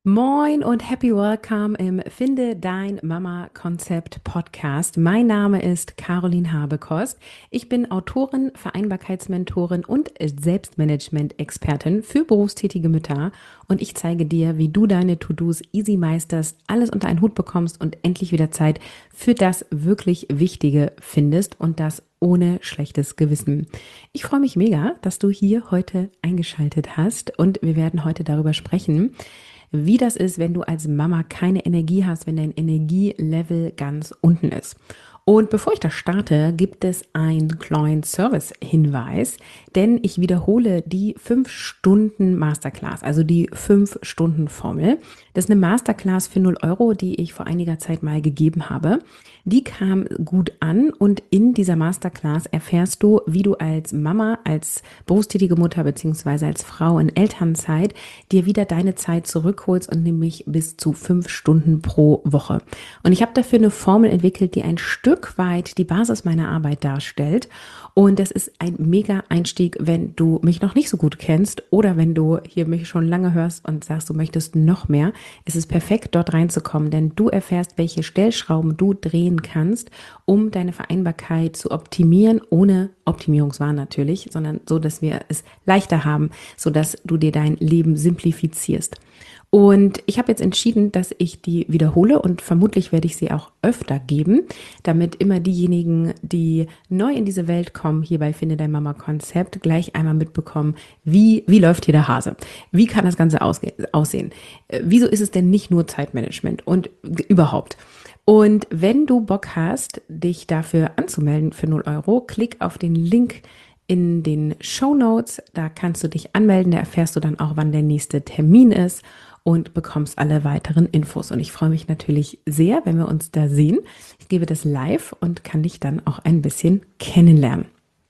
Moin und happy welcome im Finde dein Mama Konzept Podcast. Mein Name ist Caroline Habekost. Ich bin Autorin, Vereinbarkeitsmentorin und Selbstmanagement-Expertin für berufstätige Mütter und ich zeige dir, wie du deine To-Dos easy meisterst, alles unter einen Hut bekommst und endlich wieder Zeit für das wirklich Wichtige findest und das ohne schlechtes Gewissen. Ich freue mich mega, dass du hier heute eingeschaltet hast und wir werden heute darüber sprechen, wie das ist, wenn du als Mama keine Energie hast, wenn dein Energielevel ganz unten ist. Und bevor ich da starte, gibt es einen kleinen Service-Hinweis, denn ich wiederhole die 5 Stunden Masterclass, also die 5 Stunden Formel. Das ist eine Masterclass für 0 Euro, die ich vor einiger Zeit mal gegeben habe. Die kam gut an und in dieser Masterclass erfährst du, wie du als Mama, als berufstätige Mutter beziehungsweise als Frau in Elternzeit dir wieder deine Zeit zurückholst und nämlich bis zu 5 Stunden pro Woche. Und ich habe dafür eine Formel entwickelt, die ein Stück weit die Basis meiner Arbeit darstellt. Und das ist ein mega Einstieg, wenn du mich noch nicht so gut kennst oder wenn du hier mich schon lange hörst und sagst, du möchtest noch mehr. Es ist perfekt, dort reinzukommen, denn du erfährst, welche Stellschrauben du drehen kannst, um deine Vereinbarkeit zu optimieren, ohne Optimierungswahn natürlich, sondern so, dass wir es leichter haben, so dass du dir dein Leben simplifizierst. Und ich habe jetzt entschieden, dass ich die wiederhole und vermutlich werde ich sie auch öfter geben, damit immer diejenigen, die neu in diese Welt kommen, hier bei Finde dein Mama Konzept, gleich einmal mitbekommen, wie läuft hier der Hase? Wie kann das Ganze aussehen? Wieso ist es denn nicht nur Zeitmanagement und überhaupt? Und wenn du Bock hast, dich dafür anzumelden für 0 Euro, klick auf den Link in den Show Notes. Da kannst du dich anmelden. Da erfährst du dann auch, wann der nächste Termin ist und bekommst alle weiteren Infos. Und ich freue mich natürlich sehr, wenn wir uns da sehen. Ich gebe das live und kann dich dann auch ein bisschen kennenlernen.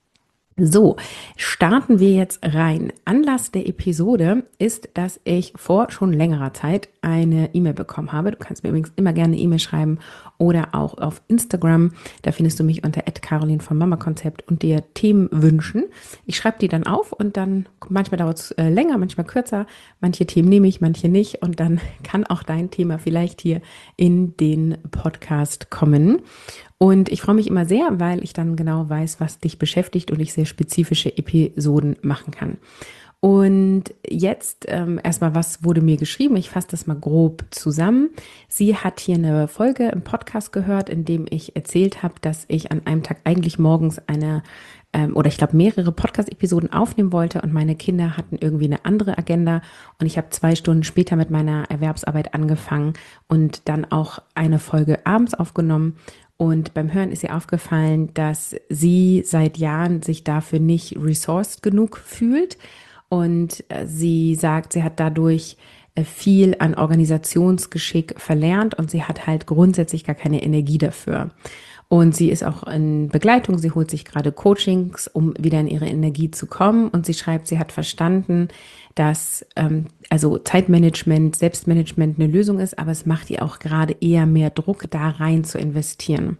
So, starten wir jetzt rein. Anlass der Episode ist, dass ich vor schon längerer Zeit eine E-Mail bekommen habe. Du kannst mir übrigens immer gerne eine E-Mail schreiben oder auch auf Instagram. Da findest du mich unter @caroline vom Mama Konzept und dir Themen wünschen. Ich schreibe die dann auf und dann manchmal dauert es länger, manchmal kürzer. Manche Themen nehme ich, manche nicht und dann kann auch dein Thema vielleicht hier in den Podcast kommen. Und ich freue mich immer sehr, weil ich dann genau weiß, was dich beschäftigt und ich sehr spezifische Episoden machen kann. Und jetzt erstmal, was wurde mir geschrieben? Ich fasse das mal grob zusammen. Sie hat hier eine Folge im Podcast gehört, in dem ich erzählt habe, dass ich an einem Tag eigentlich morgens eine oder ich glaube mehrere Podcast-Episoden aufnehmen wollte und meine Kinder hatten irgendwie eine andere Agenda und ich habe 2 Stunden später mit meiner Erwerbsarbeit angefangen und dann auch eine Folge abends aufgenommen. Und beim Hören ist ihr aufgefallen, dass sie seit Jahren sich dafür nicht resourced genug fühlt. Und sie sagt, sie hat dadurch viel an Organisationsgeschick verlernt und sie hat halt grundsätzlich gar keine Energie dafür. Und sie ist auch in Begleitung, sie holt sich gerade Coachings, um wieder in ihre Energie zu kommen. Und sie schreibt, sie hat verstanden, dass also Zeitmanagement, Selbstmanagement eine Lösung ist, aber es macht ihr auch gerade eher mehr Druck, da rein zu investieren.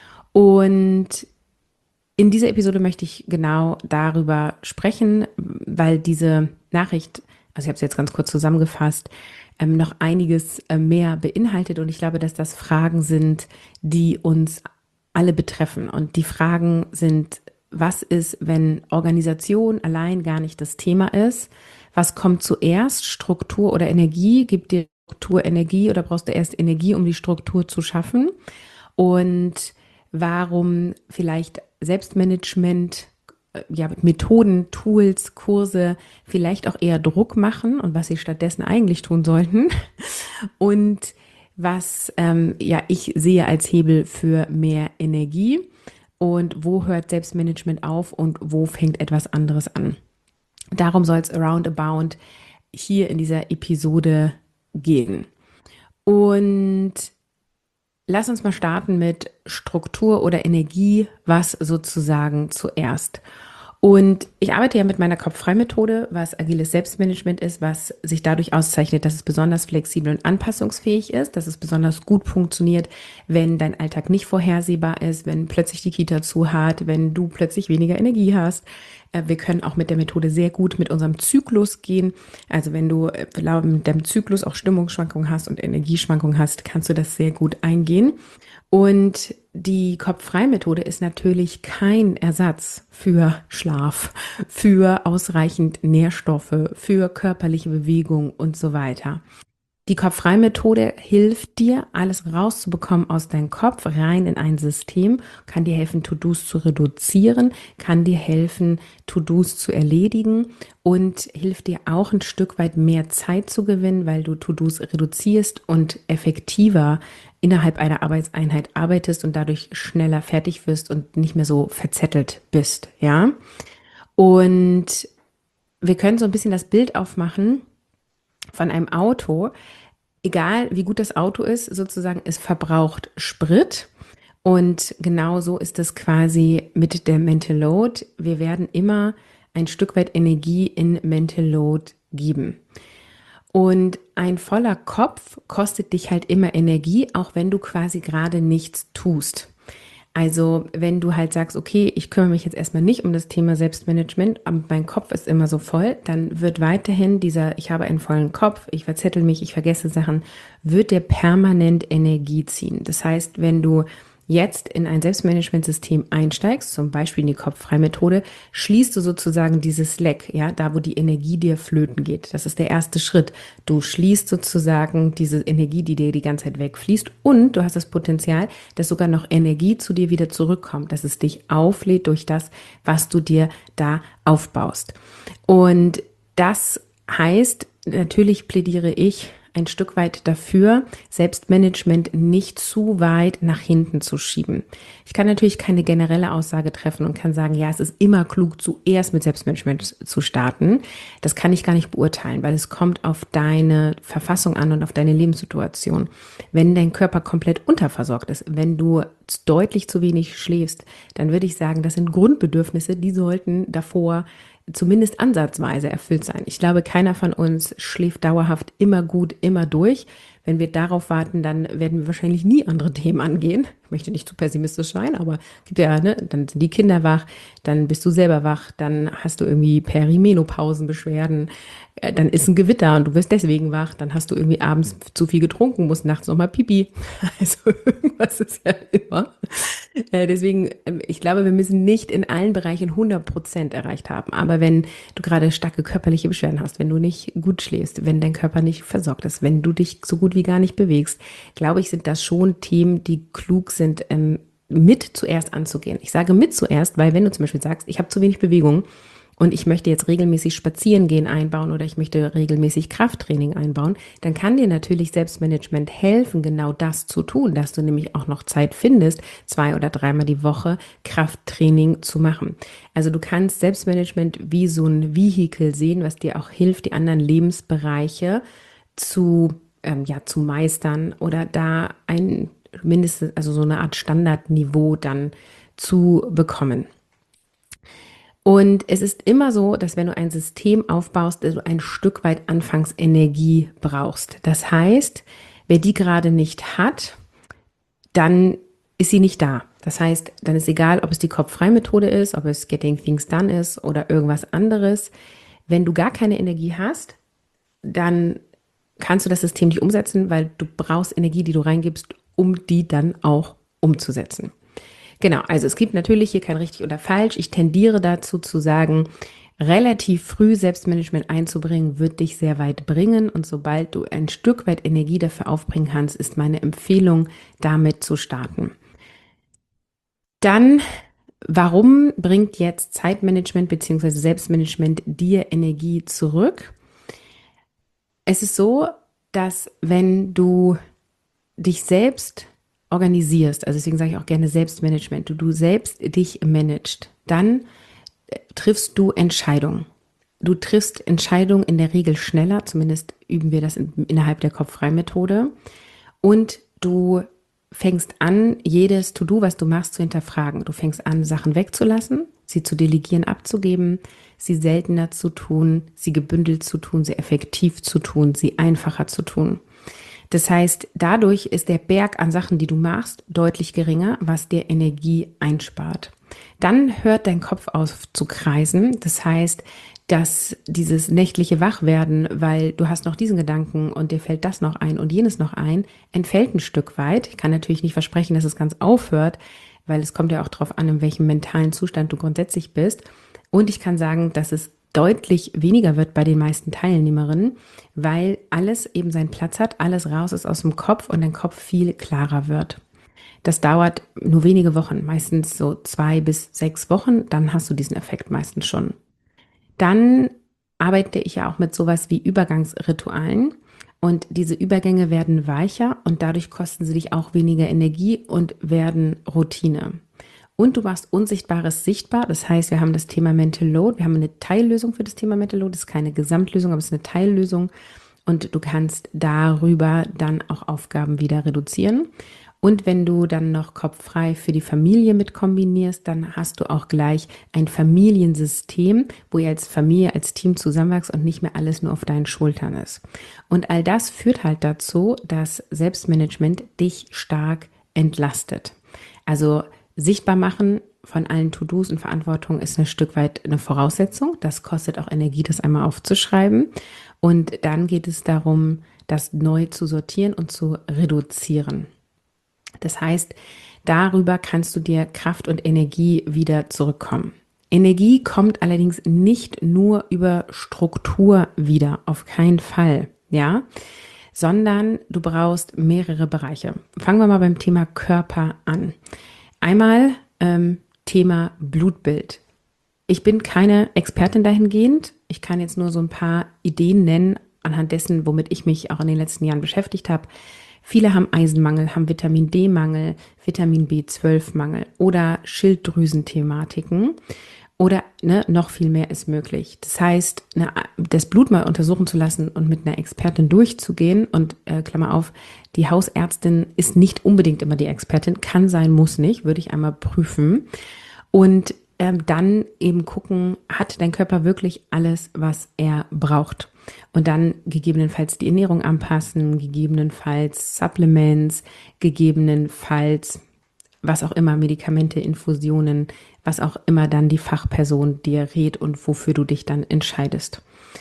Und in dieser Episode möchte ich genau darüber sprechen, weil diese Nachricht, also ich habe es jetzt ganz kurz zusammengefasst, noch einiges mehr beinhaltet und ich glaube, dass das Fragen sind, die uns alle betreffen. Und die Fragen sind, was ist, wenn Organisation allein gar nicht das Thema ist? Was kommt zuerst, Struktur oder Energie? Gibt dir Struktur Energie oder brauchst du erst Energie, um die Struktur zu schaffen? Und warum vielleicht Selbstmanagement, ja, Methoden, Tools, Kurse vielleicht auch eher Druck machen und was sie stattdessen eigentlich tun sollten. Und was ja ich sehe als Hebel für mehr Energie und wo hört Selbstmanagement auf und wo fängt etwas anderes an. Darum soll es roundabout hier in dieser Episode gehen. Und lass uns mal starten mit Struktur oder Energie, was sozusagen zuerst. Und ich arbeite ja mit meiner Kopffrei-Methode, was agiles Selbstmanagement ist, was sich dadurch auszeichnet, dass es besonders flexibel und anpassungsfähig ist, dass es besonders gut funktioniert, wenn dein Alltag nicht vorhersehbar ist, wenn plötzlich die Kita zu hat, wenn du plötzlich weniger Energie hast. Wir können auch mit der Methode sehr gut mit unserem Zyklus gehen. Also wenn du mit deinem Zyklus auch Stimmungsschwankungen hast und Energieschwankungen hast, kannst du das sehr gut eingehen. Und die Kopf-frei-Methode ist natürlich kein Ersatz für Schlaf, für ausreichend Nährstoffe, für körperliche Bewegung und so weiter. Die Kopf-frei-Methode hilft dir, alles rauszubekommen aus deinem Kopf, rein in ein System, kann dir helfen, To-Dos zu reduzieren, kann dir helfen, To-Dos zu erledigen und hilft dir auch ein Stück weit mehr Zeit zu gewinnen, weil du To-Dos reduzierst und effektiver innerhalb einer Arbeitseinheit arbeitest und dadurch schneller fertig wirst und nicht mehr so verzettelt bist, ja? Und wir können so ein bisschen das Bild aufmachen von einem Auto. Egal wie gut das Auto ist, sozusagen, es verbraucht Sprit. Und genauso ist es quasi mit der Mental Load. Wir werden immer ein Stück weit Energie in Mental Load geben. Und ein voller Kopf kostet dich halt immer Energie, auch wenn du quasi gerade nichts tust. Also wenn du halt sagst, okay, ich kümmere mich jetzt erstmal nicht um das Thema Selbstmanagement, aber mein Kopf ist immer so voll, dann wird weiterhin dieser, ich habe einen vollen Kopf, ich verzettel mich, ich vergesse Sachen, wird der permanent Energie ziehen. Das heißt, wenn du jetzt in ein Selbstmanagementsystem einsteigst, zum Beispiel in die Kopf-frei-Methode, schließt du sozusagen dieses Leck, ja, da wo die Energie dir flöten geht. Das ist der erste Schritt. Du schließt sozusagen diese Energie, die dir die ganze Zeit wegfließt, und du hast das Potenzial, dass sogar noch Energie zu dir wieder zurückkommt, dass es dich auflädt durch das, was du dir da aufbaust. Und das heißt, natürlich plädiere ich ein Stück weit dafür, Selbstmanagement nicht zu weit nach hinten zu schieben. Ich kann natürlich keine generelle Aussage treffen und kann sagen, ja, es ist immer klug, zuerst mit Selbstmanagement zu starten. Das kann ich gar nicht beurteilen, weil es kommt auf deine Verfassung an und auf deine Lebenssituation. Wenn dein Körper komplett unterversorgt ist, wenn du deutlich zu wenig schläfst, dann würde ich sagen, das sind Grundbedürfnisse, die sollten davor zumindest ansatzweise erfüllt sein. Ich glaube, keiner von uns schläft dauerhaft immer gut, immer durch. Wenn wir darauf warten, dann werden wir wahrscheinlich nie andere Themen angehen. Ich möchte nicht zu pessimistisch sein, aber gibt ja, ne, dann sind die Kinder wach, dann bist du selber wach, dann hast du irgendwie Perimenopausenbeschwerden, dann ist ein Gewitter und du wirst deswegen wach, dann hast du irgendwie abends zu viel getrunken, musst nachts nochmal Pipi. Also irgendwas ist ja immer. Deswegen, ich glaube, wir müssen nicht in allen Bereichen 100% erreicht haben. Aber wenn du gerade starke körperliche Beschwerden hast, wenn du nicht gut schläfst, wenn dein Körper nicht versorgt ist, wenn du dich so gut wie gar nicht bewegst, glaube ich, sind das schon Themen, die klug sind, mit zuerst anzugehen. Ich sage mit zuerst, weil wenn du zum Beispiel sagst, ich habe zu wenig Bewegung und ich möchte jetzt regelmäßig Spazierengehen einbauen oder ich möchte regelmäßig Krafttraining einbauen, dann kann dir natürlich Selbstmanagement helfen, genau das zu tun, dass du nämlich auch noch Zeit findest, 2 oder 3-mal die Woche Krafttraining zu machen. Also du kannst Selbstmanagement wie so ein Vehikel sehen, was dir auch hilft, die anderen Lebensbereiche zu meistern oder da ein mindestens, also so eine Art Standardniveau dann zu bekommen. Und es ist immer so, dass wenn du ein System aufbaust, du ein Stück weit Anfangsenergie brauchst. Das heißt, wer die gerade nicht hat, dann ist sie nicht da. Das heißt, dann ist egal, ob es die Kopf-frei-Methode ist, ob es Getting Things Done ist oder irgendwas anderes. Wenn du gar keine Energie hast, dann kannst du das System nicht umsetzen, weil du brauchst Energie, die du reingibst, um die dann auch umzusetzen. Genau, also es gibt natürlich hier kein richtig oder falsch. Ich tendiere dazu zu sagen, relativ früh Selbstmanagement einzubringen, wird dich sehr weit bringen. Und sobald du ein Stück weit Energie dafür aufbringen kannst, ist meine Empfehlung, damit zu starten. Dann, warum bringt jetzt Zeitmanagement bzw. Selbstmanagement dir Energie zurück? Es ist so, dass wenn du dich selbst organisierst, also deswegen sage ich auch gerne Selbstmanagement, du selbst dich managst, dann triffst du Entscheidungen. Du triffst Entscheidungen in der Regel schneller, zumindest üben wir das innerhalb der Kopf-frei-Methode. Und du fängst an, jedes To-Do, was du machst, zu hinterfragen. Du fängst an, Sachen wegzulassen sie zu delegieren, abzugeben, sie seltener zu tun, sie gebündelt zu tun, sie effektiv zu tun, sie einfacher zu tun. Das heißt, dadurch ist der Berg an Sachen, die du machst, deutlich geringer, was dir Energie einspart. Dann hört dein Kopf auf zu kreisen. Das heißt, dass dieses nächtliche Wachwerden, weil du hast noch diesen Gedanken und dir fällt das noch ein und jenes noch ein, entfällt ein Stück weit. Ich kann natürlich nicht versprechen, dass es ganz aufhört, weil es kommt ja auch darauf an, in welchem mentalen Zustand du grundsätzlich bist. Und ich kann sagen, dass es deutlich weniger wird bei den meisten Teilnehmerinnen, weil alles eben seinen Platz hat, alles raus ist aus dem Kopf und dein Kopf viel klarer wird. Das dauert nur wenige Wochen, meistens so 2 bis 6 Wochen, dann hast du diesen Effekt meistens schon. Dann arbeite ich ja auch mit sowas wie Übergangsritualen und diese Übergänge werden weicher und dadurch kosten sie dich auch weniger Energie und werden Routine. Und du machst Unsichtbares sichtbar, das heißt, wir haben das Thema Mental Load, wir haben eine Teillösung für das Thema Mental Load, das ist keine Gesamtlösung, aber es ist eine Teillösung und du kannst darüber dann auch Aufgaben wieder reduzieren. Und wenn du dann noch kopffrei für die Familie mit kombinierst, dann hast du auch gleich ein Familiensystem, wo ihr als Familie, als Team zusammenwächst und nicht mehr alles nur auf deinen Schultern ist. Und all das führt halt dazu, dass Selbstmanagement dich stark entlastet. Also sichtbar machen von allen To-Dos und Verantwortung ist ein Stück weit eine Voraussetzung. Das kostet auch Energie, das einmal aufzuschreiben. Und dann geht es darum, das neu zu sortieren und zu reduzieren. Das heißt, darüber kannst du dir Kraft und Energie wieder zurückkommen. Energie kommt allerdings nicht nur über Struktur wieder, auf keinen Fall, ja, sondern du brauchst mehrere Bereiche. Fangen wir mal beim Thema Körper an. Einmal Thema Blutbild. Ich bin keine Expertin dahingehend. Ich kann jetzt nur so ein paar Ideen nennen, anhand dessen, womit ich mich auch in den letzten Jahren beschäftigt habe. Viele haben Eisenmangel, haben Vitamin D-Mangel, Vitamin B12-Mangel oder Schilddrüsenthematiken oder noch viel mehr ist möglich. Das heißt, das Blut mal untersuchen zu lassen und mit einer Expertin durchzugehen und Klammer auf, die Hausärztin ist nicht unbedingt immer die Expertin, kann sein, muss nicht, würde ich einmal prüfen und dann eben gucken, hat dein Körper wirklich alles, was er braucht. Und dann gegebenenfalls die Ernährung anpassen, gegebenenfalls Supplements, gegebenenfalls was auch immer, Medikamente, Infusionen, was auch immer dann die Fachperson dir rät und wofür du dich dann entscheidest.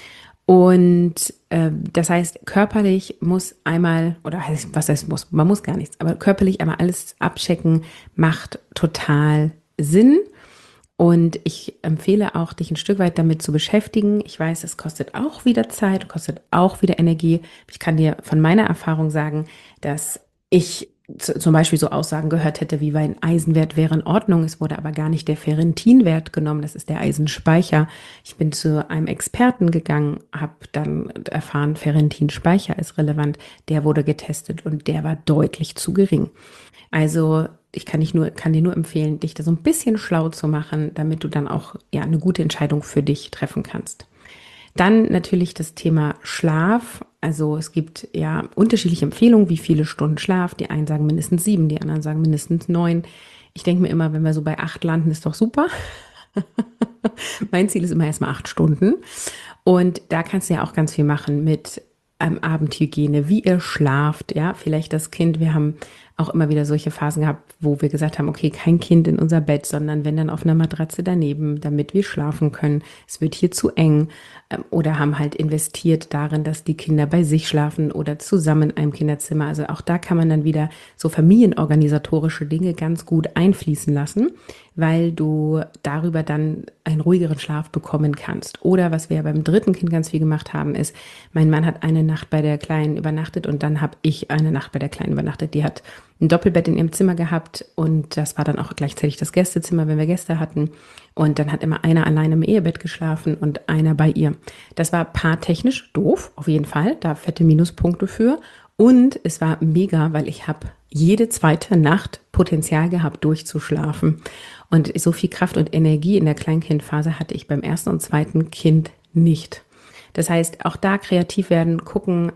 Und das heißt, körperlich muss einmal, oder was heißt muss, man muss gar nichts, aber körperlich einmal alles abchecken, macht total Sinn. Und ich empfehle auch, dich ein Stück weit damit zu beschäftigen. Ich weiß, es kostet auch wieder Zeit, kostet auch wieder Energie. Ich kann dir von meiner Erfahrung sagen, dass ich zum Beispiel so Aussagen gehört hätte, wie ein Eisenwert wäre in Ordnung. Es wurde aber gar nicht der Ferritinwert genommen, das ist der Eisenspeicher. Ich bin zu einem Experten gegangen, habe dann erfahren, Ferritinspeicher ist relevant. Der wurde getestet und der war deutlich zu gering. Also ich kann dir nur empfehlen, dich da so ein bisschen schlau zu machen, damit du dann auch eine gute Entscheidung für dich treffen kannst. Dann natürlich das Thema Schlaf. Also es gibt ja unterschiedliche Empfehlungen, wie viele Stunden Schlaf. Die einen sagen mindestens 7, die anderen sagen mindestens 9. Ich denke mir immer, wenn wir so bei 8 landen, ist doch super. Mein Ziel ist immer erstmal 8 Stunden. Und da kannst du ja auch ganz viel machen mit Abendhygiene, wie ihr schlaft, ja, vielleicht das Kind, wir haben auch immer wieder solche Phasen gehabt, wo wir gesagt haben, okay, kein Kind in unser Bett, sondern wenn dann auf einer Matratze daneben, damit wir schlafen können. Es wird hier zu eng oder haben halt investiert darin, dass die Kinder bei sich schlafen oder zusammen in einem Kinderzimmer. Also auch da kann man dann wieder so familienorganisatorische Dinge ganz gut einfließen lassen, weil du darüber dann einen ruhigeren Schlaf bekommen kannst. Oder was wir ja beim dritten Kind ganz viel gemacht haben, ist, mein Mann hat eine Nacht bei der Kleinen übernachtet und dann habe ich eine Nacht bei der Kleinen übernachtet. Die hat ein Doppelbett in ihrem Zimmer gehabt und das war dann auch gleichzeitig das Gästezimmer, wenn wir Gäste hatten. Und dann hat immer einer alleine im Ehebett geschlafen und einer bei ihr. Das war paartechnisch doof, auf jeden Fall, da fette Minuspunkte für. Und es war mega, weil ich habe jede zweite Nacht Potenzial gehabt, durchzuschlafen. Und so viel Kraft und Energie in der Kleinkindphase hatte ich beim ersten und zweiten Kind nicht. Das heißt, auch da kreativ werden, gucken,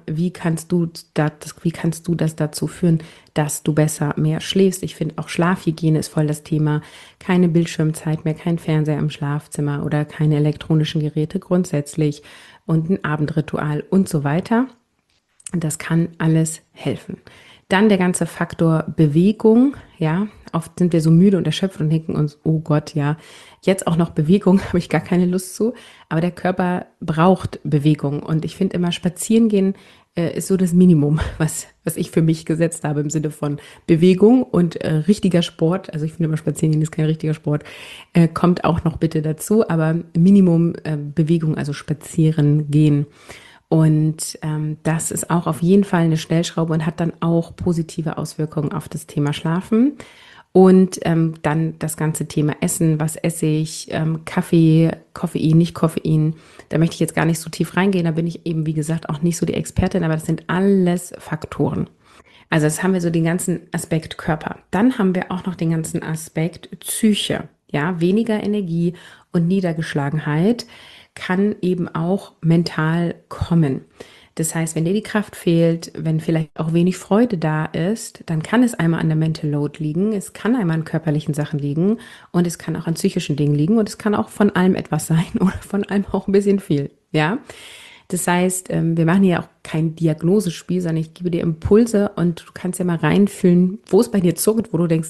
wie kannst du das dazu führen, dass du besser mehr schläfst. Ich finde auch Schlafhygiene ist voll das Thema. Keine Bildschirmzeit mehr, kein Fernseher im Schlafzimmer oder keine elektronischen Geräte grundsätzlich und ein Abendritual und so weiter. Das kann alles helfen. Dann der ganze Faktor Bewegung, ja. Oft sind wir so müde und erschöpft und denken uns, oh Gott, ja, jetzt auch noch Bewegung, habe ich gar keine Lust zu. Aber der Körper braucht Bewegung. Und ich finde immer, spazieren gehen ist so das Minimum, was ich für mich gesetzt habe im Sinne von Bewegung und richtiger Sport. Also ich finde immer, spazieren gehen ist kein richtiger Sport. Kommt auch noch bitte dazu, aber Minimum Bewegung, also spazieren gehen. Und das ist auch auf jeden Fall eine Stellschraube und hat dann auch positive Auswirkungen auf das Thema Schlafen. Und dann das ganze Thema Essen, was esse ich, Kaffee, Koffein, nicht Koffein. Da möchte ich jetzt gar nicht so tief reingehen, da bin ich eben, wie gesagt, auch nicht so die Expertin, aber das sind alles Faktoren. Also das haben wir so den ganzen Aspekt Körper. Dann haben wir auch noch den ganzen Aspekt Psyche. Ja, weniger Energie und Niedergeschlagenheit kann eben auch mental kommen. Das heißt, wenn dir die Kraft fehlt, wenn vielleicht auch wenig Freude da ist, dann kann es einmal an der Mental Load liegen, es kann einmal an körperlichen Sachen liegen und es kann auch an psychischen Dingen liegen und es kann auch von allem etwas sein oder von allem auch ein bisschen viel, ja. Das heißt, wir machen hier auch kein Diagnosespiel, sondern ich gebe dir Impulse und du kannst ja mal reinfühlen, wo es bei dir zuckt, wo du denkst,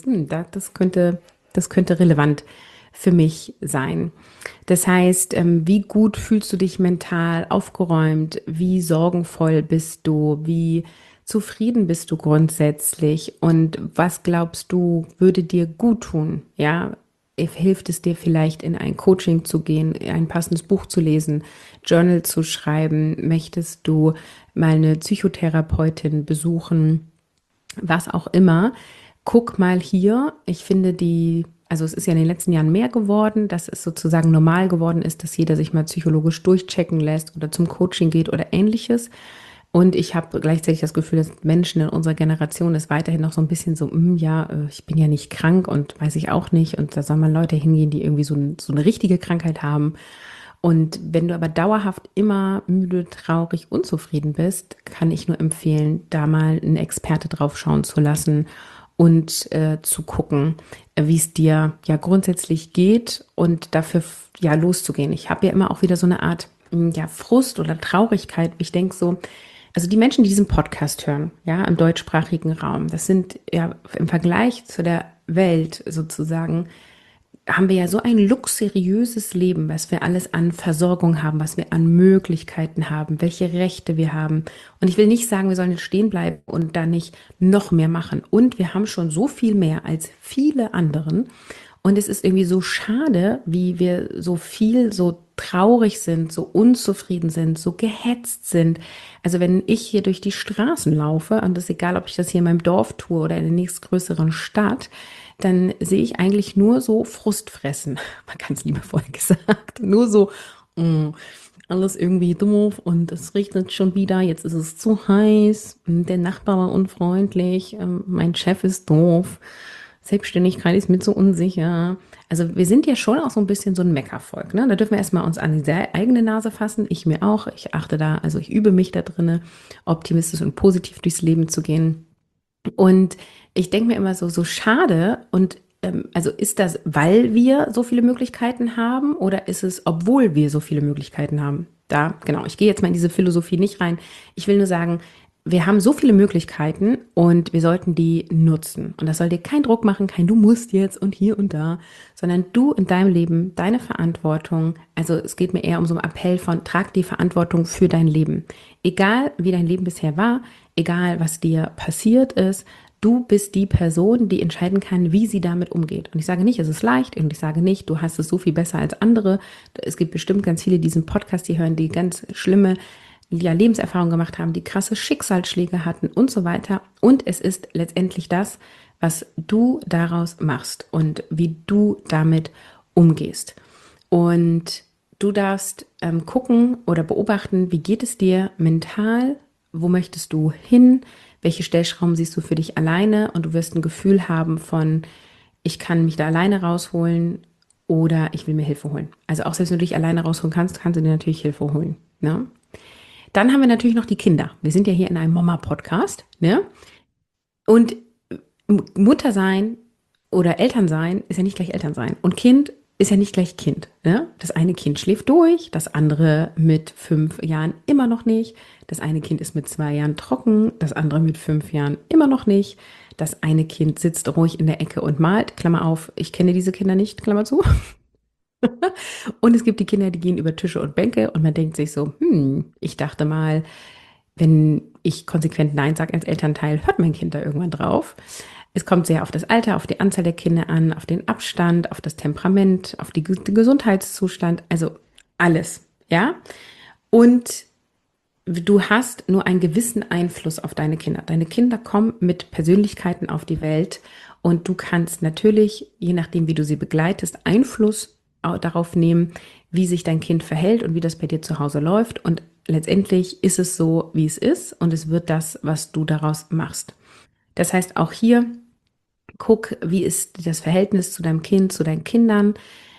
das könnte relevant für mich sein. Das heißt, wie gut fühlst du dich mental aufgeräumt? Wie sorgenvoll bist du? Wie zufrieden bist du grundsätzlich? Und was glaubst du, würde dir gut tun? Ja, hilft es dir vielleicht in ein Coaching zu gehen, ein passendes Buch zu lesen, Journal zu schreiben? Möchtest du mal eine Psychotherapeutin besuchen? Was auch immer. Guck mal hier, ich finde also es ist ja in den letzten Jahren mehr geworden, dass es sozusagen normal geworden ist, dass jeder sich mal psychologisch durchchecken lässt oder zum Coaching geht oder ähnliches. Und ich habe gleichzeitig das Gefühl, dass Menschen in unserer Generation ist weiterhin noch so ein bisschen so, ja, ich bin ja nicht krank und weiß ich auch nicht. Und da soll man Leute hingehen, die irgendwie so eine richtige Krankheit haben. Und wenn du aber dauerhaft immer müde, traurig, unzufrieden bist, kann ich nur empfehlen, da mal einen Experte drauf schauen zu lassen und zu gucken, wie es dir ja grundsätzlich geht und dafür ja loszugehen. Ich habe ja immer auch wieder so eine Art ja, Frust oder Traurigkeit. Ich denke so, also die Menschen, die diesen Podcast hören, ja, im deutschsprachigen Raum, das sind ja im Vergleich zu der Welt sozusagen, haben wir ja so ein luxuriöses Leben, was wir alles an Versorgung haben, was wir an Möglichkeiten haben, welche Rechte wir haben. Und ich will nicht sagen, wir sollen jetzt stehen bleiben und da nicht noch mehr machen. Und wir haben schon so viel mehr als viele anderen. Und es ist irgendwie so schade, wie wir so traurig sind, so unzufrieden sind, so gehetzt sind. Also wenn ich hier durch die Straßen laufe, und das ist egal, ob ich das hier in meinem Dorf tue oder in der nächstgrößeren Stadt, dann sehe ich eigentlich nur so Frustfressen, mal ganz liebevoll gesagt, nur so, alles irgendwie doof und es regnet schon wieder, jetzt ist es zu heiß, der Nachbar war unfreundlich, mein Chef ist doof, Selbstständigkeit ist mir zu unsicher. Also wir sind ja schon auch so ein bisschen so ein Meckervolk, ne? Da dürfen wir erstmal uns an die eigene Nase fassen, ich mir auch, ich achte da, also ich übe mich da drinne, optimistisch und positiv durchs Leben zu gehen. Und ich denke mir immer so schade. Und also ist das, weil wir so viele Möglichkeiten haben oder ist es, obwohl wir so viele Möglichkeiten haben? Da, genau, ich gehe jetzt mal in diese Philosophie nicht rein. Ich will nur sagen, wir haben so viele Möglichkeiten und wir sollten die nutzen. Und das soll dir keinen Druck machen, kein du musst jetzt und hier und da, sondern du in deinem Leben, deine Verantwortung. Also es geht mir eher um so einen Appell von, trag die Verantwortung für dein Leben. Egal wie dein Leben bisher war, egal was dir passiert ist, du bist die Person, die entscheiden kann, wie sie damit umgeht. Und ich sage nicht, es ist leicht und ich sage nicht, du hast es so viel besser als andere. Es gibt bestimmt ganz viele, die diesen Podcast, die hören, die ganz schlimme ja, Lebenserfahrungen gemacht haben, die krasse Schicksalsschläge hatten und so weiter. Und es ist letztendlich das, was du daraus machst und wie du damit umgehst. Und du darfst gucken oder beobachten, wie geht es dir mental, wo möchtest du hin, welche Stellschrauben siehst du für dich alleine und du wirst ein Gefühl haben von, ich kann mich da alleine rausholen oder ich will mir Hilfe holen. Also auch selbst wenn du dich alleine rausholen kannst, kannst du dir natürlich Hilfe holen. Ne? Dann haben wir natürlich noch die Kinder. Wir sind ja hier in einem Mama-Podcast, ne? Und Mutter sein oder Eltern sein ist ja nicht gleich Eltern sein. Und Kind ist ja nicht gleich Kind. Ne? Das eine Kind schläft durch, das andere mit 5 Jahren immer noch nicht. Das eine Kind ist mit 2 Jahren trocken, das andere mit 5 Jahren immer noch nicht. Das eine Kind sitzt ruhig in der Ecke und malt, Klammer auf, ich kenne diese Kinder nicht, Klammer zu. Und es gibt die Kinder, die gehen über Tische und Bänke und man denkt sich so, ich dachte mal, wenn ich konsequent Nein sage als Elternteil, hört mein Kind da irgendwann drauf. Es kommt sehr auf das Alter, auf die Anzahl der Kinder an, auf den Abstand, auf das Temperament, auf den Gesundheitszustand, also alles, ja. Und du hast nur einen gewissen Einfluss auf deine Kinder. Deine Kinder kommen mit Persönlichkeiten auf die Welt und du kannst natürlich, je nachdem, wie du sie begleitest, Einfluss darauf nehmen, wie sich dein Kind verhält und wie das bei dir zu Hause läuft. Und letztendlich ist es so, wie es ist und es wird das, was du daraus machst. Das heißt, auch hier guck, wie ist das Verhältnis zu deinem Kind, zu deinen Kindern,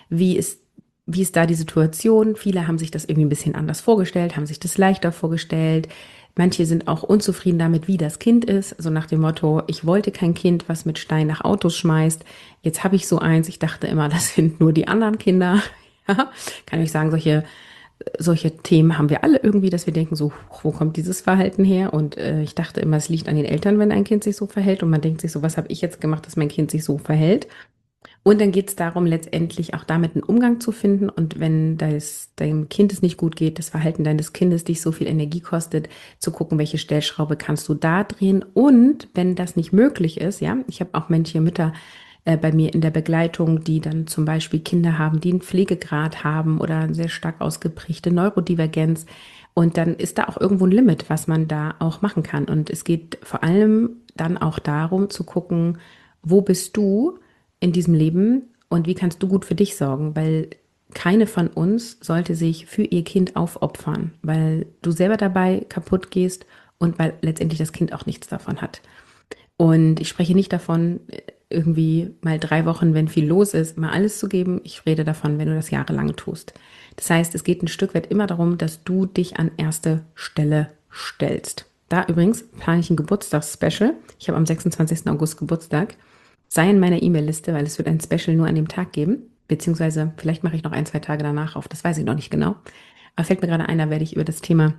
wie ist da die Situation. Viele haben sich das irgendwie ein bisschen anders vorgestellt, haben sich das leichter vorgestellt. Manche sind auch unzufrieden damit, wie das Kind ist. So nach dem Motto, ich wollte kein Kind, was mit Stein nach Autos schmeißt. Jetzt habe ich so eins. Ich dachte immer, das sind nur die anderen Kinder. Ja, kann ich sagen, solche Themen haben wir alle irgendwie, dass wir denken so, wo kommt dieses Verhalten her? Und ich dachte immer, es liegt an den Eltern, wenn ein Kind sich so verhält. Und man denkt sich so, was habe ich jetzt gemacht, dass mein Kind sich so verhält? Und dann geht es darum, letztendlich auch damit einen Umgang zu finden. Und wenn deinem Kind es nicht gut geht, das Verhalten deines Kindes dich so viel Energie kostet, zu gucken, welche Stellschraube kannst du da drehen. Und wenn das nicht möglich ist, ja, ich habe auch manche Mütter bei mir in der Begleitung, die dann zum Beispiel Kinder haben, die einen Pflegegrad haben oder eine sehr stark ausgeprägte Neurodivergenz. Und dann ist da auch irgendwo ein Limit, was man da auch machen kann. Und es geht vor allem dann auch darum zu gucken, wo bist du in diesem Leben und wie kannst du gut für dich sorgen, weil keine von uns sollte sich für ihr Kind aufopfern, weil du selber dabei kaputt gehst und weil letztendlich das Kind auch nichts davon hat. Und ich spreche nicht davon, irgendwie mal 3 Wochen, wenn viel los ist, mal alles zu geben. Ich rede davon, wenn du das jahrelang tust. Das heißt, es geht ein Stück weit immer darum, dass du dich an erste Stelle stellst. Da übrigens plane ich ein Geburtstagsspecial. Ich habe am 26. August Geburtstag. Sei in meiner E-Mail-Liste, weil es wird ein Special nur an dem Tag geben. Beziehungsweise vielleicht mache ich noch 1, 2 Tage danach auf. Das weiß ich noch nicht genau. Aber fällt mir gerade ein, da werde ich über das Thema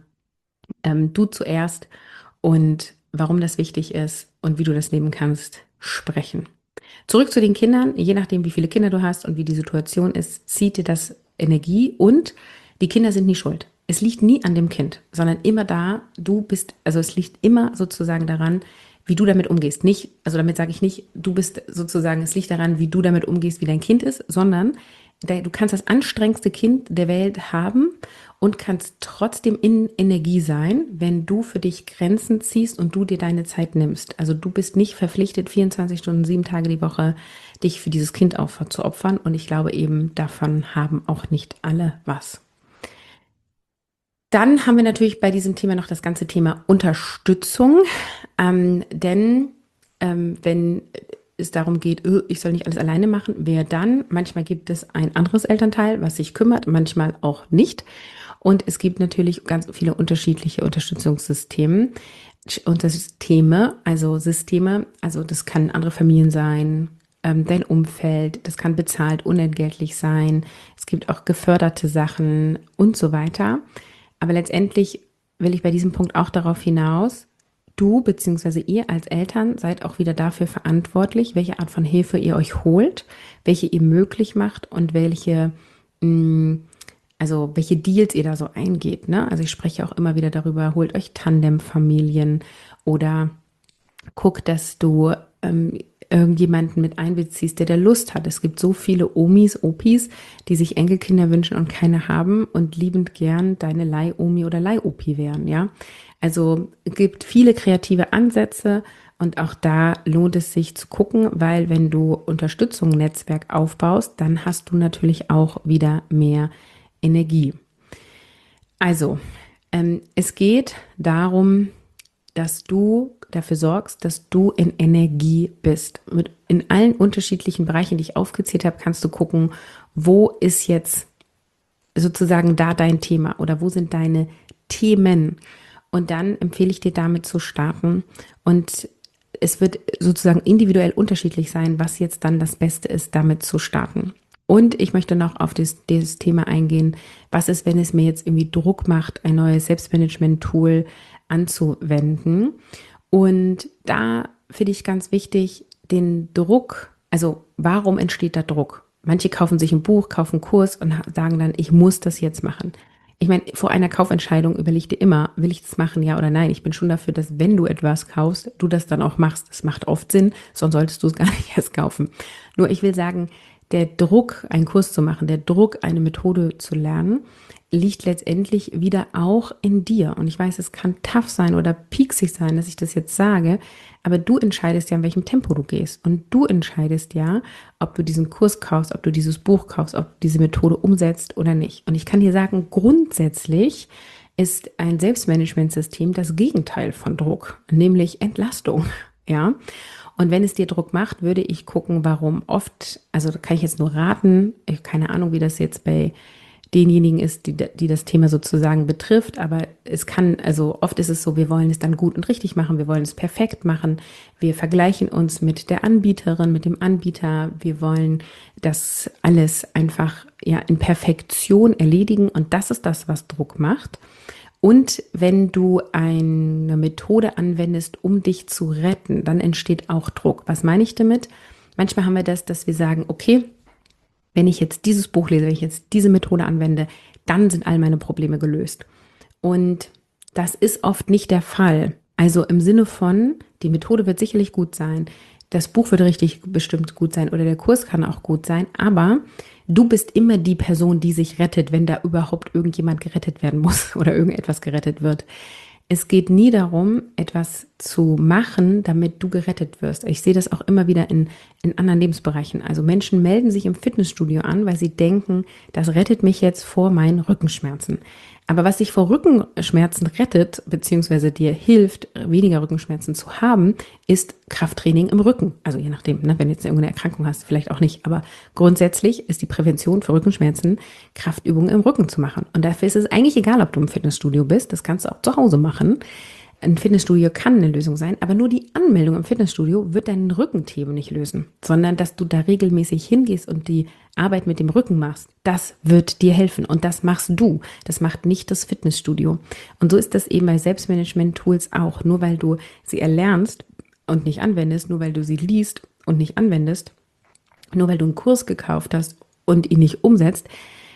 du zuerst und warum das wichtig ist und wie du das nehmen kannst, sprechen. Zurück zu den Kindern. Je nachdem, wie viele Kinder du hast und wie die Situation ist, zieht dir das Energie und die Kinder sind nie schuld. Es liegt nie an dem Kind, sondern immer da, also es liegt immer sozusagen daran, wie du damit umgehst. Nicht, also damit sage ich nicht, du bist sozusagen, es liegt daran, wie du damit umgehst, wie dein Kind ist, sondern du kannst das anstrengendste Kind der Welt haben und kannst trotzdem in Energie sein, wenn du für dich Grenzen ziehst und du dir deine Zeit nimmst. Also du bist nicht verpflichtet, 24 Stunden, 7 Tage die Woche dich für dieses Kind zu opfern. Und ich glaube eben, davon haben auch nicht alle was. Dann haben wir natürlich bei diesem Thema noch das ganze Thema Unterstützung. Denn wenn es darum geht, ich soll nicht alles alleine machen, wer dann? Manchmal gibt es ein anderes Elternteil, was sich kümmert, manchmal auch nicht. Und es gibt natürlich ganz viele unterschiedliche Unterstützungssysteme Systeme, also das kann andere Familien sein, dein Umfeld, das kann bezahlt, unentgeltlich sein, es gibt auch geförderte Sachen und so weiter. Aber letztendlich will ich bei diesem Punkt auch darauf hinaus, du bzw. ihr als Eltern seid auch wieder dafür verantwortlich, welche Art von Hilfe ihr euch holt, welche ihr möglich macht und welche Deals ihr da so eingeht. Ne? Also ich spreche auch immer wieder darüber, holt euch Tandemfamilien oder guckt, dass du irgendjemanden mit einbeziehst, der Lust hat. Es gibt so viele Omis, Opis, die sich Enkelkinder wünschen und keine haben und liebend gern deine Leih-Omi oder Leih-Opi wären, ja. Also es gibt viele kreative Ansätze und auch da lohnt es sich zu gucken, weil wenn du Unterstützung, Netzwerk aufbaust, dann hast du natürlich auch wieder mehr Energie. Also, es geht darum, dass du dafür sorgst, dass du in Energie bist. In allen unterschiedlichen Bereichen, die ich aufgezählt habe, kannst du gucken, wo ist jetzt sozusagen da dein Thema oder wo sind deine Themen. Und dann empfehle ich dir damit zu starten. Und es wird sozusagen individuell unterschiedlich sein, was jetzt dann das Beste ist, damit zu starten. Und ich möchte noch auf dieses Thema eingehen, was ist, wenn es mir jetzt irgendwie Druck macht, ein neues Selbstmanagement-Tool anzuwenden. Und da finde ich ganz wichtig, den Druck, also warum entsteht da Druck? Manche kaufen sich ein Buch, kaufen einen Kurs und sagen dann, ich muss das jetzt machen. Ich meine, vor einer Kaufentscheidung überleg dir immer, will ich das machen, ja oder nein? Ich bin schon dafür, dass wenn du etwas kaufst, du das dann auch machst. Das macht oft Sinn, sonst solltest du es gar nicht erst kaufen. Nur ich will sagen, der Druck, einen Kurs zu machen, der Druck, eine Methode zu lernen, liegt letztendlich wieder auch in dir. Und ich weiß, es kann tough sein oder pieksig sein, dass ich das jetzt sage, aber du entscheidest ja, in welchem Tempo du gehst. Und du entscheidest ja, ob du diesen Kurs kaufst, ob du dieses Buch kaufst, ob du diese Methode umsetzt oder nicht. Und ich kann dir sagen, grundsätzlich ist ein Selbstmanagementsystem das Gegenteil von Druck, nämlich Entlastung. Ja. Und wenn es dir Druck macht, würde ich gucken, warum oft, also da kann ich jetzt nur raten, ich habe keine Ahnung, wie das jetzt bei denjenigen ist, die das Thema sozusagen betrifft, aber es kann, also oft ist es so, wir wollen es dann gut und richtig machen, wir wollen es perfekt machen, wir vergleichen uns mit der Anbieterin, mit dem Anbieter, wir wollen das alles einfach ja in Perfektion erledigen und das ist das, was Druck macht. Und wenn du eine Methode anwendest, um dich zu retten, dann entsteht auch Druck. Was meine ich damit? Manchmal haben wir das, dass wir sagen, okay, wenn ich jetzt dieses Buch lese, wenn ich jetzt diese Methode anwende, dann sind all meine Probleme gelöst. Und das ist oft nicht der Fall. Also im Sinne von, die Methode wird sicherlich gut sein, das Buch wird richtig bestimmt gut sein oder der Kurs kann auch gut sein, aber du bist immer die Person, die sich rettet, wenn da überhaupt irgendjemand gerettet werden muss oder irgendetwas gerettet wird. Es geht nie darum, etwas zu machen, damit du gerettet wirst. Ich sehe das auch immer wieder in anderen Lebensbereichen. Also Menschen melden sich im Fitnessstudio an, weil sie denken, das rettet mich jetzt vor meinen Rückenschmerzen. Aber was dich vor Rückenschmerzen rettet, beziehungsweise dir hilft, weniger Rückenschmerzen zu haben, ist Krafttraining im Rücken. Also je nachdem, ne, wenn du jetzt irgendeine Erkrankung hast, vielleicht auch nicht. Aber grundsätzlich ist die Prävention für Rückenschmerzen, Kraftübungen im Rücken zu machen. Und dafür ist es eigentlich egal, ob du im Fitnessstudio bist. Das kannst du auch zu Hause machen. Ein Fitnessstudio kann eine Lösung sein, aber nur die Anmeldung im Fitnessstudio wird deinen Rückenthemen nicht lösen, sondern dass du da regelmäßig hingehst und die Arbeit mit dem Rücken machst, das wird dir helfen und das machst du. Das macht nicht das Fitnessstudio. Und so ist das eben bei Selbstmanagement-Tools auch. Nur weil du sie erlernst und nicht anwendest, nur weil du sie liest und nicht anwendest, nur weil du einen Kurs gekauft hast und ihn nicht umsetzt,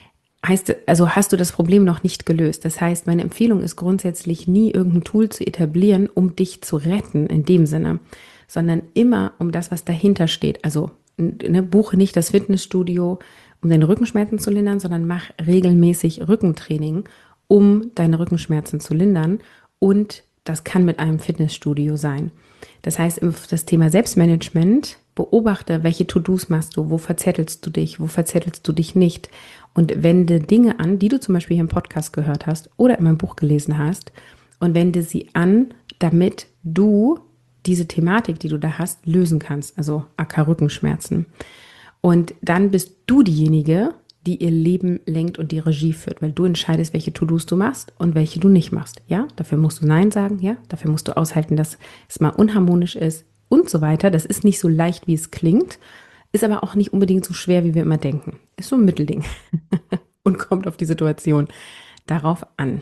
hast du das Problem noch nicht gelöst. Das heißt, meine Empfehlung ist grundsätzlich nie irgendein Tool zu etablieren, um dich zu retten in dem Sinne, sondern immer um das, was dahinter steht. Also buche nicht das Fitnessstudio, um deine Rückenschmerzen zu lindern, sondern mach regelmäßig Rückentraining, um deine Rückenschmerzen zu lindern. Und das kann mit einem Fitnessstudio sein. Das heißt, das Thema Selbstmanagement, beobachte, welche To-Dos machst du, wo verzettelst du dich nicht und wende Dinge an, die du zum Beispiel hier im Podcast gehört hast oder in meinem Buch gelesen hast und wende sie an, damit du diese Thematik, die du da hast, lösen kannst, also aka Rückenschmerzen. Und dann bist du diejenige, die ihr Leben lenkt und die Regie führt, weil du entscheidest, welche To-Dos du machst und welche du nicht machst. Ja, dafür musst du Nein sagen, ja, dafür musst du aushalten, dass es mal unharmonisch ist und so weiter. Das ist nicht so leicht, wie es klingt, ist aber auch nicht unbedingt so schwer, wie wir immer denken. Ist so ein Mittelding und kommt auf die Situation darauf an.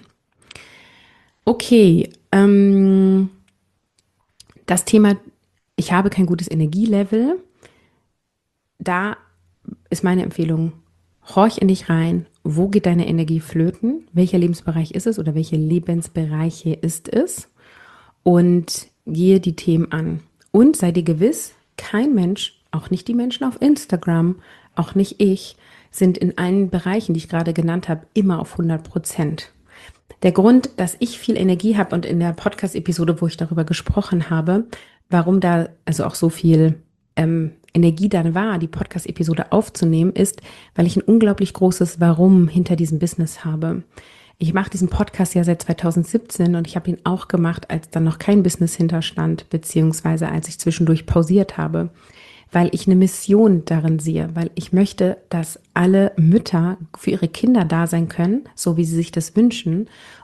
Okay, das Thema, ich habe kein gutes Energielevel, da ist meine Empfehlung, horch in dich rein, wo geht deine Energie flöten, welcher Lebensbereich ist es oder welche Lebensbereiche ist es und gehe die Themen an. Und sei dir gewiss, kein Mensch, auch nicht die Menschen auf Instagram, auch nicht ich, sind in allen Bereichen, die ich gerade genannt habe, immer auf 100%. Der Grund, dass ich viel Energie habe und in der Podcast-Episode, wo ich darüber gesprochen habe, warum da also auch so viel Energie dann war, die Podcast-Episode aufzunehmen, ist, weil ich ein unglaublich großes Warum hinter diesem Business habe. Ich mache diesen Podcast ja seit 2017 und ich habe ihn auch gemacht, als dann noch kein Business hinterstand, beziehungsweise als ich zwischendurch pausiert habe, weil ich eine Mission darin sehe, weil ich möchte, dass alle Mütter für ihre Kinder da sein können, so wie sie sich das wünschen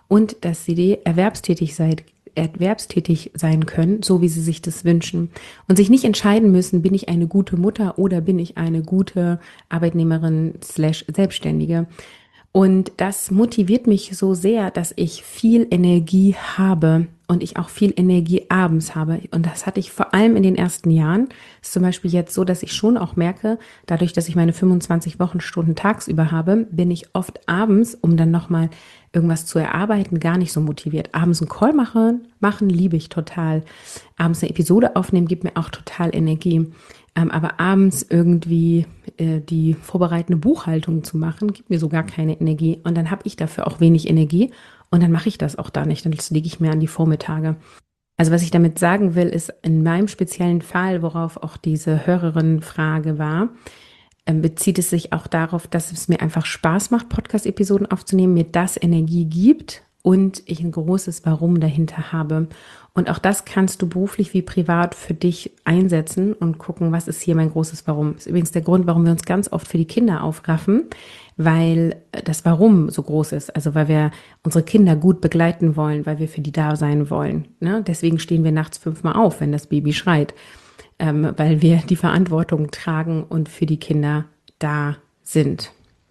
und dass sie erwerbstätig sein können, so wie sie sich das wünschen und sich nicht entscheiden müssen, bin ich eine gute Mutter oder bin ich eine gute Arbeitnehmerin slash Selbstständige. Und das motiviert mich so sehr, dass ich viel Energie habe und ich auch viel Energie abends habe. Und das hatte ich vor allem in den ersten Jahren. Ist zum Beispiel jetzt so, dass ich schon auch merke, dadurch, dass ich meine 25 Wochenstunden tagsüber habe, bin ich oft abends, um dann nochmal irgendwas zu erarbeiten, gar nicht so motiviert. Abends einen Call machen liebe ich total. Abends eine Episode aufnehmen gibt mir auch total Energie. Aber abends irgendwie die vorbereitende Buchhaltung zu machen, gibt mir so gar keine Energie. Und dann habe ich dafür auch wenig Energie und dann mache ich das auch da nicht. Dann lege ich mir an die Vormittage. Also was ich damit sagen will, ist in meinem speziellen Fall, worauf auch diese Hörerin-Frage war, bezieht es sich auch darauf, dass es mir einfach Spaß macht, Podcast-Episoden aufzunehmen, mir das Energie gibt und ich ein großes Warum dahinter habe. Und auch das kannst du beruflich wie privat für dich einsetzen und gucken, was ist hier mein großes Warum. Das ist übrigens der Grund, warum wir uns ganz oft für die Kinder aufraffen, weil das Warum so groß ist. Also weil wir unsere Kinder gut begleiten wollen, weil wir für die da sein wollen. Ne? Deswegen stehen wir nachts 5-mal auf, wenn das Baby schreit, weil wir die Verantwortung tragen und für die Kinder da sind.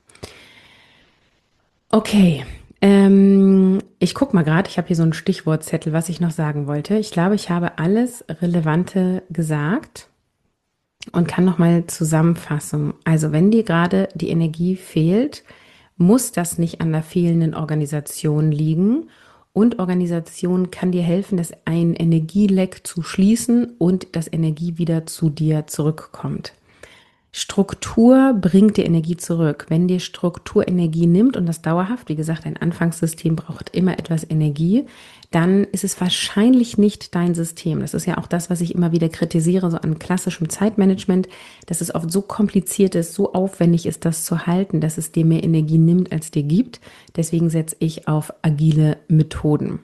Okay. Ich gucke mal gerade, ich habe hier so einen Stichwortzettel, was ich noch sagen wollte. Ich glaube, ich habe alles Relevante gesagt und kann nochmal zusammenfassen. Also wenn dir gerade die Energie fehlt, muss das nicht an der fehlenden Organisation liegen. Und Organisation kann dir helfen, das ein Energieleck zu schließen und dass Energie wieder zu dir zurückkommt. Struktur bringt dir Energie zurück. Wenn dir Struktur Energie nimmt und das dauerhaft, wie gesagt, ein Anfangssystem braucht immer etwas Energie, dann ist es wahrscheinlich nicht dein System. Das ist ja auch das, was ich immer wieder kritisiere, so an klassischem Zeitmanagement, dass es oft so kompliziert ist, so aufwendig ist, das zu halten, dass es dir mehr Energie nimmt, als dir gibt. Deswegen setze ich auf agile Methoden.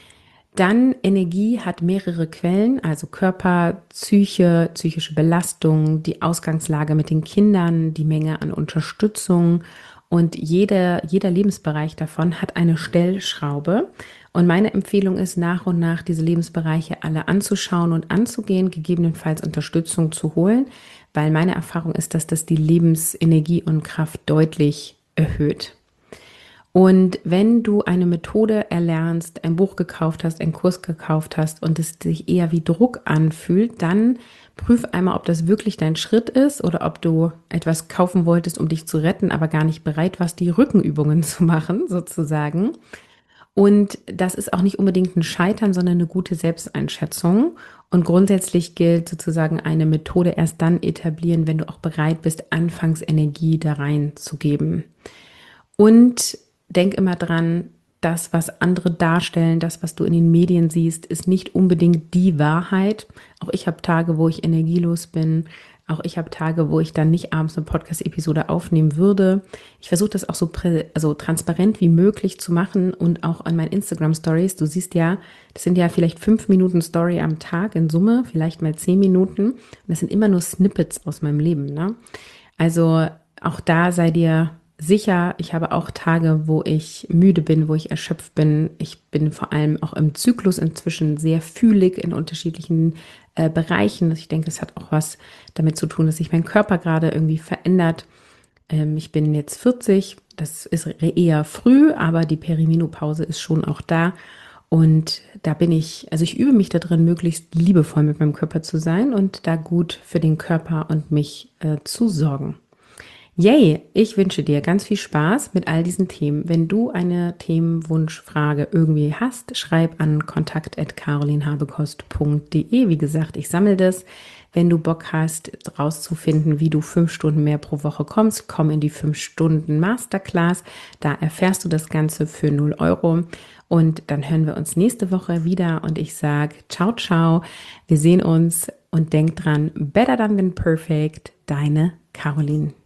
Dann Energie hat mehrere Quellen, also Körper, Psyche, psychische Belastung, die Ausgangslage mit den Kindern, die Menge an Unterstützung und jeder Lebensbereich davon hat eine Stellschraube. Und meine Empfehlung ist, nach und nach diese Lebensbereiche alle anzuschauen und anzugehen, gegebenenfalls Unterstützung zu holen, weil meine Erfahrung ist, dass das die Lebensenergie und Kraft deutlich erhöht. Und wenn du eine Methode erlernst, ein Buch gekauft hast, einen Kurs gekauft hast und es sich eher wie Druck anfühlt, dann prüf einmal, ob das wirklich dein Schritt ist oder ob du etwas kaufen wolltest, um dich zu retten, aber gar nicht bereit warst, die Rückenübungen zu machen, sozusagen. Und das ist auch nicht unbedingt ein Scheitern, sondern eine gute Selbsteinschätzung. Und grundsätzlich gilt sozusagen eine Methode erst dann etablieren, wenn du auch bereit bist, Anfangsenergie da reinzugeben. Und denk immer dran, das, was andere darstellen, das, was du in den Medien siehst, ist nicht unbedingt die Wahrheit. Auch ich habe Tage, wo ich energielos bin. Auch ich habe Tage, wo ich dann nicht abends eine Podcast-Episode aufnehmen würde. Ich versuche das auch so transparent wie möglich zu machen und auch an meinen Instagram-Stories. Du siehst ja, das sind ja vielleicht 5 Minuten Story am Tag in Summe, vielleicht mal 10 Minuten. Und das sind immer nur Snippets aus meinem Leben, ne? Also auch da sei dir sicher, ich habe auch Tage, wo ich müde bin, wo ich erschöpft bin. Ich bin vor allem auch im Zyklus inzwischen sehr fühlig in unterschiedlichen Bereichen. Ich denke, es hat auch was damit zu tun, dass sich mein Körper gerade irgendwie verändert. Ich bin jetzt 40, das ist eher früh, aber die Perimenopause ist schon auch da. Und da bin ich, also ich übe mich da drin, möglichst liebevoll mit meinem Körper zu sein und da gut für den Körper und mich zu sorgen. Yay, ich wünsche dir ganz viel Spaß mit all diesen Themen. Wenn du eine Themenwunschfrage irgendwie hast, schreib an kontakt@carolinhabekost.de. Wie gesagt, ich sammle das. Wenn du Bock hast, rauszufinden, wie du 5 Stunden mehr pro Woche kommst, komm in die 5 Stunden Masterclass. Da erfährst du das Ganze für 0 Euro. Und dann hören wir uns nächste Woche wieder und ich sage ciao, ciao. Wir sehen uns und denk dran, better than perfect, deine Caroline.